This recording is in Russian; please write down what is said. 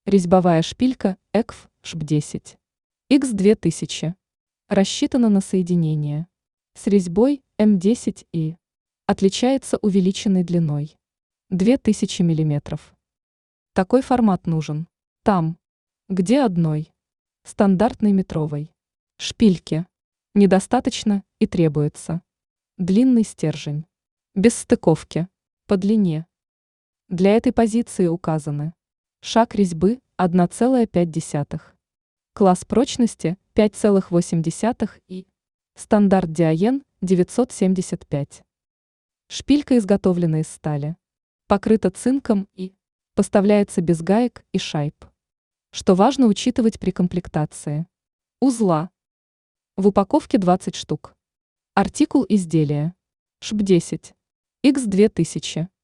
Резьбовая шпилька ЭКФ ШБ-10. X2000. Рассчитана на соединение с резьбой М10 и отличается увеличенной длиной 2000 мм. Такой формат нужен там, где одной стандартной метровой шпильки недостаточно и требуется длинный стержень без стыковки по длине. Для этой позиции указаны шаг резьбы 1,5, класс прочности 5,8 и стандарт Диаен 975. Шпилька изготовлена из стали, покрыта цинком и поставляется без гаек и шайб, что важно учитывать при комплектации узла. В упаковке 20 штук. Артикул изделия ШБ-10 X2000.